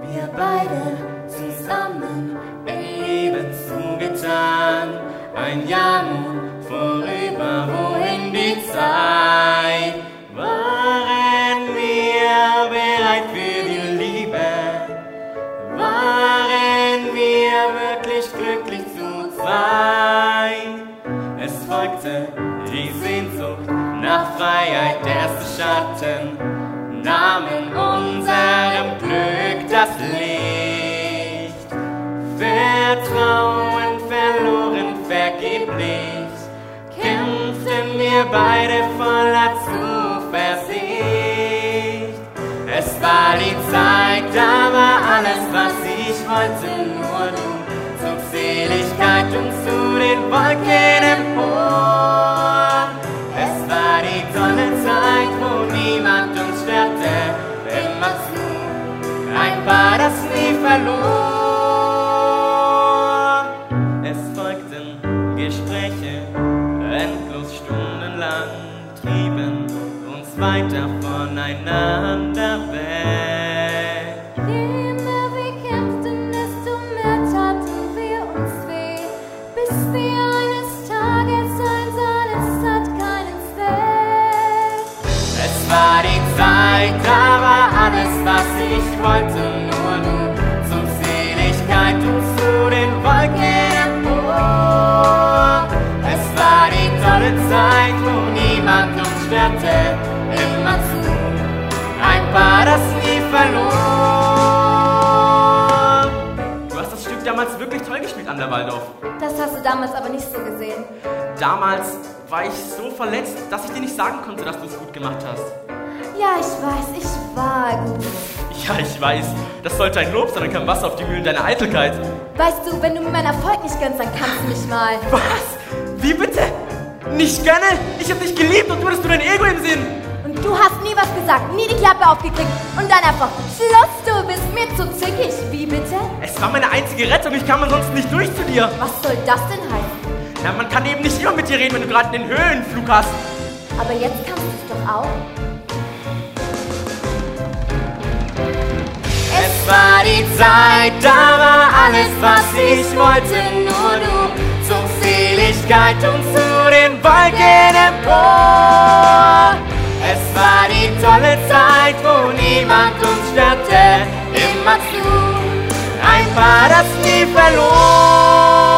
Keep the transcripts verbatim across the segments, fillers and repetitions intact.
wir beide zusammen in Liebe zugetan. Ein Jahr nun vorüber, wohin die Zeit? Waren wir bereit für die Liebe? Waren wir wirklich glücklich zu zweit? Es folgte die Sehnsucht nach Freiheit, der erste Schatten nahmen unserem Glück das Licht. Vertrauen verloren vergeblich, kämpften wir beide voller Zuversicht. Es war die Zeit, da war alles, was ich wollte, nur du, zur Seligkeit und zu den Wolken empor. Es war die tolle Zeit, wo niemand uns störte, immer zu, ein Paar, das nie verlor. Es folgten Gespräche, endlos stundenlang, trieben uns weiter voneinander weg. Je mehr wir kämpften, desto mehr taten wir uns weh, bis wir eines Tages einsahen, es hat keinen Zweck. Es war die Zeit, da war alles, was ich wollte, nur du, zur Seligkeit und zu den Wolken empor. Es war die tolle Zeit, wo niemand uns störte, immer zu, ein Paar, das nie verlor. Du hast das Stück damals wirklich toll gespielt, Anna Waldorf. Das hast du damals aber nicht so gesehen. Damals war ich so verletzt, dass ich dir nicht sagen konnte, dass du es gut gemacht hast. Ja, ich weiß, ich war gut. Ja, ich weiß. Das sollte ein Lob sein und kein Wasser auf die Mühlen deiner Eitelkeit. Weißt du, wenn du mir meinen Erfolg nicht gönnst, dann kannst du mich mal. Was? Wie bitte? Nicht gönnen? Ich hab dich geliebt und du hattest nur dein Ego im Sinn. Und du hast nie was gesagt, nie die Klappe aufgekriegt und dann einfach Schluss, du bist mir zu zickig. Wie bitte? Es war meine einzige Rettung, ich kam ansonsten nicht durch zu dir. Was soll das denn heißen? Na, man kann eben nicht immer mit dir reden, wenn du gerade den Höhenflug hast. Aber jetzt kannst du es doch auch. Es war die Zeit, da war alles, was ich wollte, nur du, zur Seligkeit und zu den Wolken empor. Es war die tolle Zeit, wo niemand uns störte, immer zu, ein Paar, das nie verlor.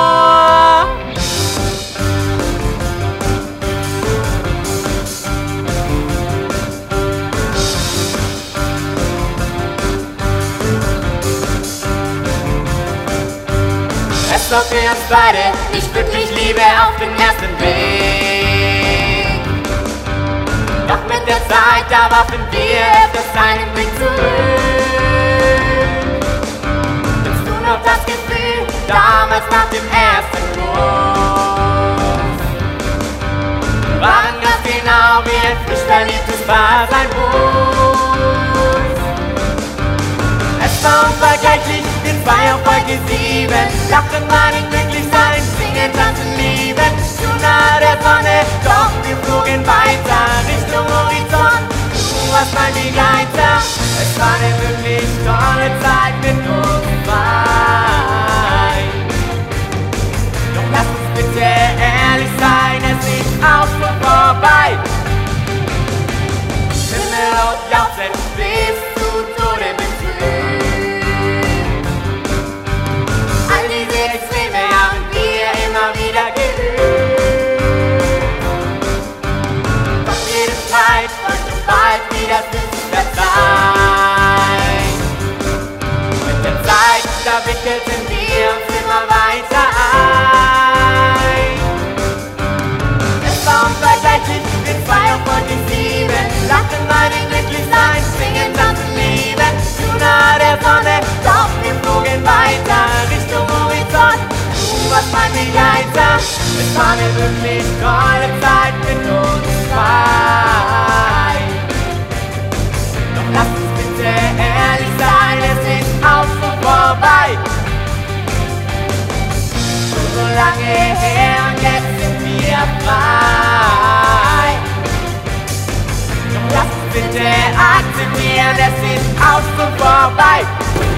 Es flog für uns beide nicht wirklich Liebe auf den ersten Blick. Doch mit der Zeit, da warfen wir öfters einen Blick zurück. Kennst du noch das Gefühl, damals nach dem ersten Kuss? Wir waren ganz genau wie ein frisch verliebtes Paar sein muss. Es war unvergleichlich, wir zwei auf Wolke sieben, lachen, weinen, glücklich sein, singen, tanzen, lieben, zu nahe der Sonne, doch wir flogen weiter Richtung Horizont. Du warst mein Begleiter, es war eine wirklich tolle Zeit mit uns zwei. Doch lass uns bitte ehrlich sein, es ist auch schon vorbei. Himmel und jauchzen bis zu Tode betrübt. All diese Extreme haben wir immer wieder geübt. Doch jede Zeit folgt uns bald wieder der Zeit. Mit der Zeit, da wickelten wir uns immer weiter ein. Es war unvergleichlich, wir zwei auf Wolke sieben, lachen, weinen, glücklich sein, singen, tanzen, lieben, zu nahe der Sonne, doch wir flogen weiter Richtung Horizont. Du warst mein Begleiter, es war eine wirklich tolle Zeit mit uns zwei. Doch lass uns bitte ehrlich sein, es ist auch schon vorbei. Schon so lange her und jetzt sind wir frei. Doch lass uns bitte akzeptieren, es ist auch schon vorbei.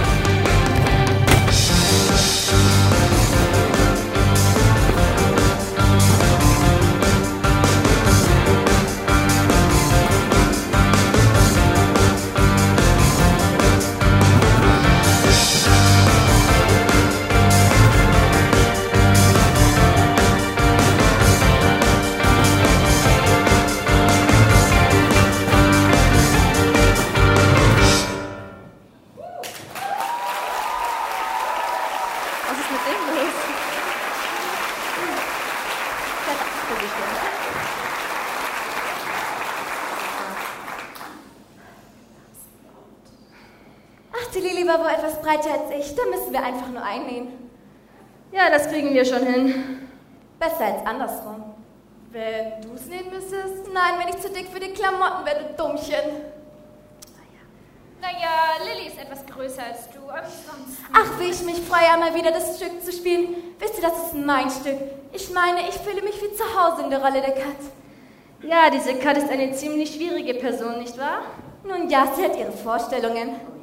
die Lili war wohl etwas breiter als ich. Da müssen wir einfach nur einnähen. Ja, das kriegen wir schon hin. Besser als andersrum. Wenn du es nähen müsstest? Nein, wenn ich zu dick für die Klamotten wäre, du Dummchen. Naja, Lilly ist etwas größer als du, aber sonst... Ach, wie ich mich freue, einmal wieder das Stück zu spielen. Wisst ihr, das ist mein Stück. Ich meine, ich fühle mich wie zu Hause in der Rolle der Kat. Ja, diese Kat ist eine ziemlich schwierige Person, nicht wahr? Nun ja, sie hat ihre Vorstellungen.